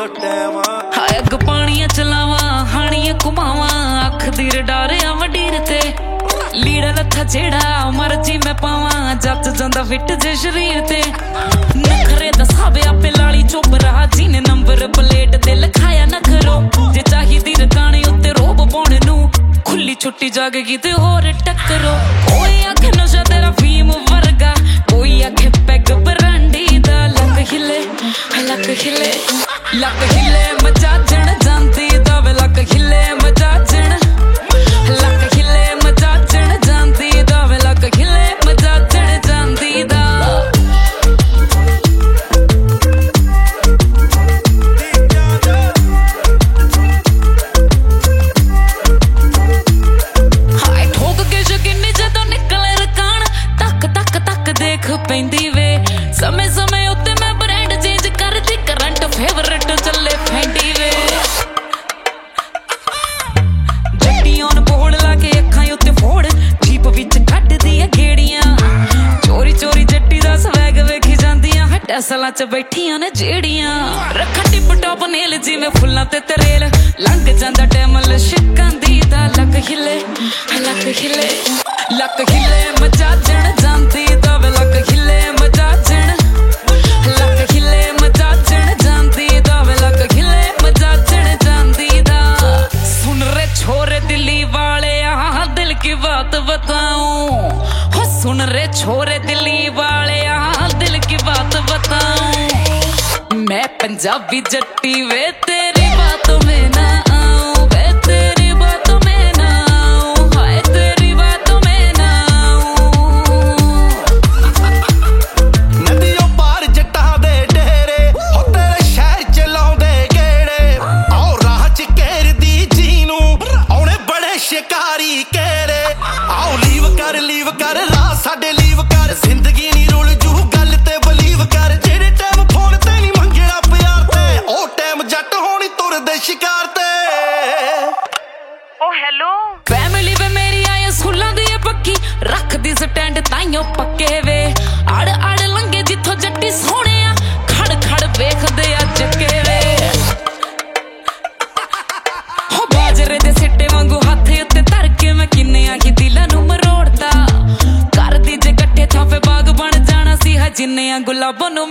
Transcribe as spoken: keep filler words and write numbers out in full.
ਹਾਏ ਅੱਗ ਪਾਣੀਆਂ ਚਲਾਵਾਂ ਹਾਣੀਆਂ ਘੁਮਾਵਾਂ ਅੱਖ ਦੀ ਰਡਾਰਿਆ ਵਡੀਰ ਤੇ ਲੀੜਾ ਲੱਥਾ ਜਿਹੜਾ ਮਰਜੀ ਮੈਂ ਪਾਵਾਂ ਜੱਜ ਜਾਂਦਾ ਫਿੱਟ ਜੇ ਸ਼ਰੀਰ ਤੇ ਨਖਰੇ ਦਸਾਵੇ ਆਪੇ ਲਾਲੀ ਚੁੱਪ ਰਹਾ ਜਿਹਨੇ ਨੰਬਰ ਪਲੇਟ ਤੇ ਲਿਖਾਇਆ ਨਖਰੋ ਜੇ ਚਾਹੀਦੀ ਰਕਾਣੇ ਉੱਤੇ ਰੋਬ ਪਾਉਣ ਨੂੰ ਖੁੱਲੀ ਛੁੱਟੀ ਜਾਗ ਗਈ ਤੇ ਹੋਰ ਟੱਕਰੋ ਕੋਈ ਆਖੇ ਨਸ਼ਾ ਤੇਰਾ ਫੀਮ ਵਰਗਾ ਕੋਈ ਆਖੇ ਪੈਗ ਬਰਾਂਡੀ ਦਾ ਲੱਕ ਹਿੱਲੇ ਲੱਕ ਹਿੱਲੇ ਲੱਕ ਹਿੱਲੇ ਮਚਾਜਣ ਜਾਂਦੀ ਦਾ ਵੇ ਲੱਕ ਹਿੱਲੇ ਮਚਾਜਣ ਲੱਕ ਹਿੱਲੇ ਮਚਾਜਣ ਜਾਂਦੀ ਦਾ ਵੇ ਲੱਕ ਹਿੱਲੇ ਮਚਾਜਣ ਜਾਂਦੀ ਦਾ ਹਾਏ ਠੋਕ ਕੇ ਸ਼ਕਿਨੀ ਜਦੋਂ ਨਿਕਲੇ ਰਕਾਨ ਤੱਕ ਤੱਕ ਤੱਕ ਦੇਖ ਪੈਂਦੀ ਵੇ ਸਮੇਂ ਸਮੇਂ ਉੱਤੇ ਮੈਂ ਬ੍ਰਾਂਡ ਚੇਂਜ ਕਰਦੀ ਕਰੰਟ ਫੇਵਰਟ ਚੱਲੇ ਫੈਂਡੀ ਵੇ ਜੱਟੀਆਂ ਨੂੰ ਬੋਲ ਲਾ ਕੇ ਅੱਖਾਂ ਉੱਤੇ ਫੋੜ ਜੀਪ ਵਿੱਚ ਕੱਢਦੀ ਆ ਗੇੜੀਆਂ ਚੋਰੀ ਚੋਰੀ ਜੱਟੀ ਦਾ ਸਵੈਗ ਵੇਖੀ ਜਾਂਦੀਆਂ ਟੈਸਲਾਂ ਚ ਬੈਠੀਆਂ ਨੇ ਜਿਹੜੀਆਂ ਰੱਖਾ ਟਿਪ ਟੋਪ ਨੇਲ ਜਿਵੇਂ ਫੁੱਲਾਂ ਤੇ ਤਰੇਲ ਲੰਘ ਜਾਂਦਾ ਟੈਮਲ ਸ਼ਿਕਾਂਦੀ ਦਾ ਲੱਕ ਹਿੱਲੇ ਲੱਕ ਹਿੱਲੇ ਲੱਕ ਹਿੱਲੇ ਮਚਾਜਣ ਜਾਂਦੀ ਦਾ ਵੇ ਲੱਕ ਹਿੱਲੇ ਮਚਾਜਣ ਲੱਕ ਹਿੱਲੇ ਮਚਾਜਣ ਜਾਂਦੀ ਦਾ ਵੇ ਲੱਕ ਹਿੱਲੇ ਮਚਾਜਣ ਜਾਂਦੀ ਦਾ ਸੁਣ ਰੇ ਛੋਰੇ ਦਿੱਲੀ ਵਾਲਿਆ ਦਿਲ ਕੀ ਬਾਤ ਬਤਾऊं ਹੋ ਸੁਣ ਰੇ ਛੋਰੇ ਦਿੱਲੀ ਵਾਲਿਆ ਦਿਲ ਕੀ ਬਾਤ ਬਤਾऊं ਮੈਂ ਪੰਜਾਬੀ ਜੱਟੀ ਵੇ ਤੇਰੀ ਬਾਤ ਮੈਂ ਨਾ ਆऊं ਵੇ ਤੇਰੀ ਬਾਤ ਮੈਂ ਨਾ ਆऊं ਹਾਏ ਤੇਰੀ ਬਾਤ ਮੈਂ ਨਾ ਆऊं ਨਦੀਆਂ ਪਾਰ ਜੱਟਾਂ ਦੇ ਡੇਰੇ ਹੋ ਤੇਰੇ ਸ਼ਹਿਰ ਚ ਲਾਉਂਦੇ ਗੇੜੇ ਆਓ ਰਾਹ ਚ ਘੇਰਦੀ ਜੀ ਨੂੰ ਆਉਣੇ ਬੜੇ ਸ਼ਿਕਾਰੀ ਘੇਰੇ ਆਓ ਲੀਵ ਕਰ ਲੀਵ ਕਰ ਰਾਹ ਸਾਡੇ ਲੀਵ ਕਰ ਜ਼ਿੰਦਗੀ ਨੀ ਰੁਲ ਜੂ ਗੱਲ ਤੇ ਬਲੀਵ ਕਰ ਜਿਹੜੇ ਟਾਈਮ ਫੋਨ ਤੇ ਨੀ ਮੰਗਣਾ ਪਿਆਰ ਤੇ ਉਹ ਟਾਈਮ ਜੱਟ ਹੋਣੀ ਤੁਰਦੇ ਸ਼ਿਕਾਰ ਤੇ ਓ ਹੈਲੋ ਫੈਮਿਲੀ ਵੇ ਮੇਰੀ ਆਏ ਸਕੂਲਾਂ ਦੀ ਪੱਕੀ ਰੱਖਦੀ ਸਟੈਂਡ ਤਾਈਓ ਪੱਕੇ ਵੇ ਅੜ ਅੜ ਲੰਗੇ ਜਿੱਥੋਂ ਜੱਟੀ ਸੋਹਣਿਆ ਖੜ ਖੜ ਵੇਖਦੇ ਆ ਚੱਕੇ ਵੇ ਹੋ ਬਾਜਰੇ ਦੇ ਸਿੱਟੇ ਵਾਂਗੂ ਹੱਥ ਉੱਤੇ ਧਰ ਕੇ ਮੈਂ ਕਿੰਨਿਆਂ ਹੀ ਦਿਲਾਂ ਨੂੰ ਮਰੋੜਦਾ ਕਰਦੀ ਜੇ ਇਕੱਠੇ ਛਾਪੇ ਬਾਗ ਬਣ ਜਾਣਾ ਸੀ ਹਾ ਜਿੰਨਿਆਂ ਗੁਲਾਬਾਂ ਨੂੰ